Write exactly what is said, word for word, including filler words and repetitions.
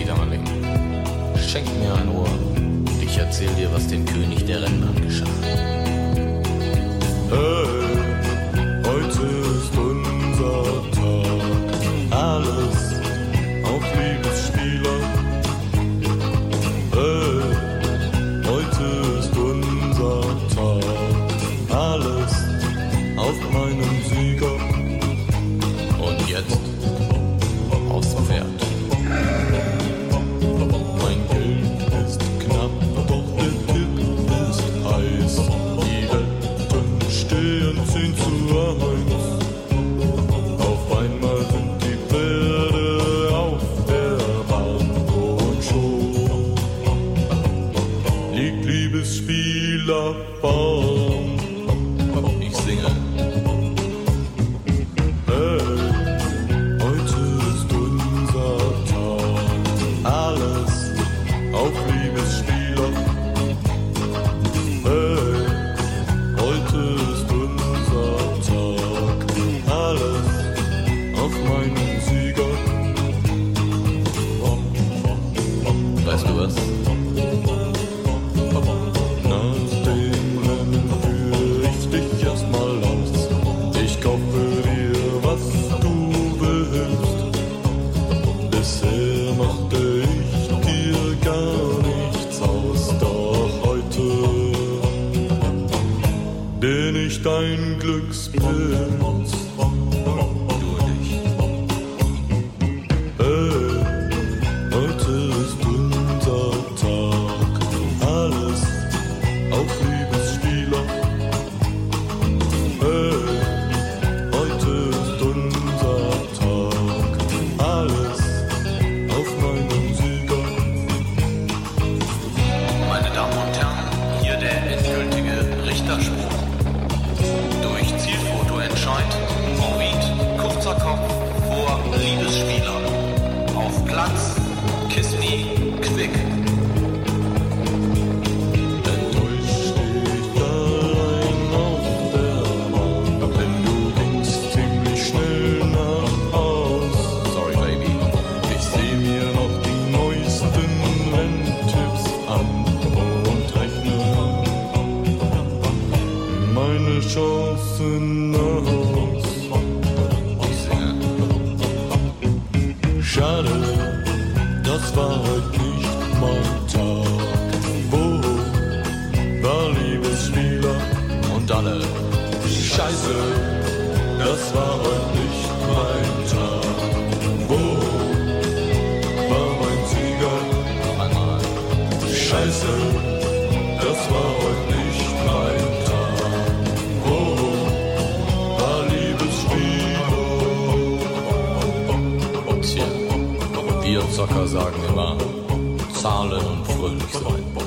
Darling, schenk mir ein Ohr und ich erzähl dir, was dem König der Rennbahn geschah. Hey, heute ist unser Tag, alles auf Liebesspieler. Hey, heute ist unser Tag, alles auf meinen Sieger. Und jetzt aufs Pferd. Mein Geld ist knapp, doch der Tipp ist heiß. Die Wetten stehen zehn zu eins. Auf einmal sind die Pferde auf der Bahn und schon liegt Liebesspieler vorn. Ich singe. Auf Liebesspieler. Hey, heute ist unser Tag, alles auf meinen Sieger. Weißt du was? Nach dem Rennen führe ich dich erstmal aus. Ich kaufe dir, was du willst. Bisher machte ich dir gar nichts aus, doch heute bin ich dein Glückspilz. Du und ich. Hey, heute ist unser Tag, alles auf Liebesspieler. Hey, heute ist unser Tag, alles auf meinen Sieger. Meine Damen und Herren, hier der endgültige Richterspruch. Durch Zielfotoentscheid Ovid kurzer Kopf vor Liebesspieler. Auf Platz Kiss Me Quick. Enttäuscht steh ich allein auf der Bahn, denn du gingst ziemlich schnell nach Haus. Sorry, Baby. Ich seh mir noch die neuesten Renntipps an und rechne meine Chancen aus. Ich singe. Schade, das war heute nicht mein Tag. Wo war Liebesspieler? Und alle. Scheiße, das war heute nicht mein Tag. Wo war mein Sieger? Noch einmal. Scheiße, das war heute nicht mein Tag. Wo war Liebesspieler? Tja, wir Zocker sagen immer, zahlen und fröhlich sein.